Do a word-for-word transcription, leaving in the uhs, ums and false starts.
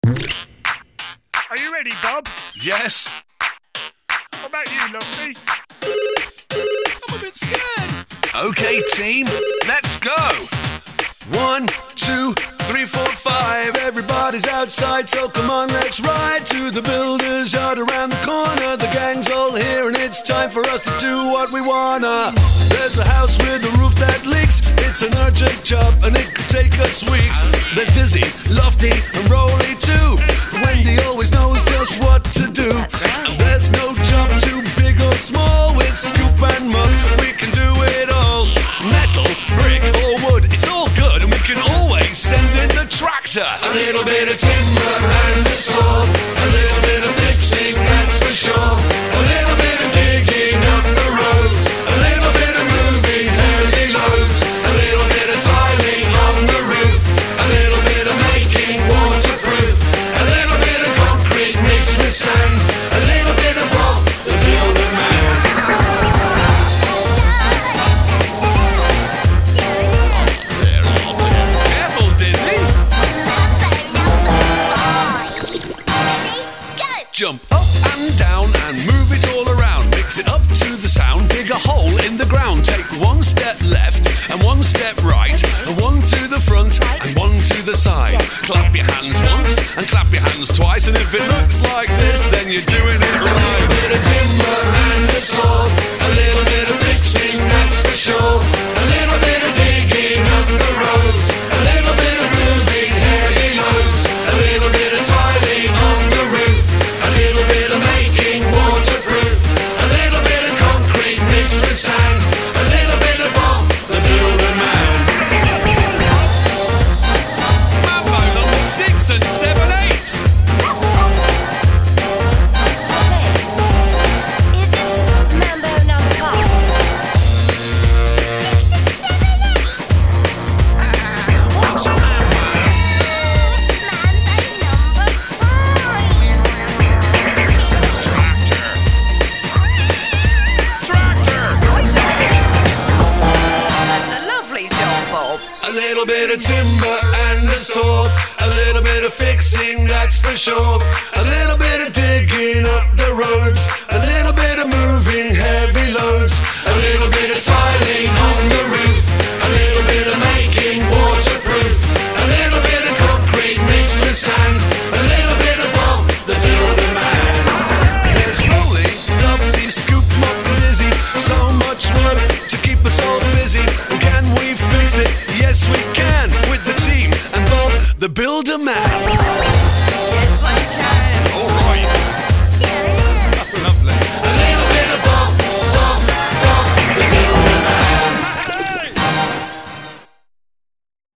Are you ready, Bob? Yes. What about you, Lofty? I'm a bit scared. Okay, team, let's go. One, two, three, four, five. Everybody's outside, so come on, let's ride to the builder's yard around the corner. The gang's all here, and it's time for us to do what we wanna. There's a house with a roof that leaks. It's an urgent job, and it could take us weeks. There's Dizzy, Lofty, and Rolly too. Wendy always knows just what to do. There's no job too big or small. With scoop and mug, we can do it all. Metal, brick, or wood, it's all good, and we can always send in the tractor. A little bit of timber and a saw. A little bit of fixing, that's for sure. A little bit of digging up the road. A little bit of moving heavy loads. A little bit of tiling on the roof. A little bit of making waterproof. A little bit of concrete mixed with sand. A little bit of Bob, the builder man. Careful, Dizzy. Jump up and down and move it all around. Mix it up to the sound. Dig a hole in the ground. Take one step left and one step right, and one to the front and one to the side. Clap your hands once and clap your hands twice, and if it looks like this, then you're doing it right. A little bit of timber and a saw. A little bit of fixing, that's for sure. A little bit of digging up the road. A little bit of moving heavy loads. A little bit of tiling on the roof. A little bit of making waterproof. A little bit of concrete mixed with sand. A little bit of Bob, the builder man. Mambo number six and seven eight. Is this Mambo number five? What's a mambo? Tractor! That's a lovely job, Bob. A little bit of timber and a saw. A little bit of fixing, that's for sure. A little bit of digging up the roads.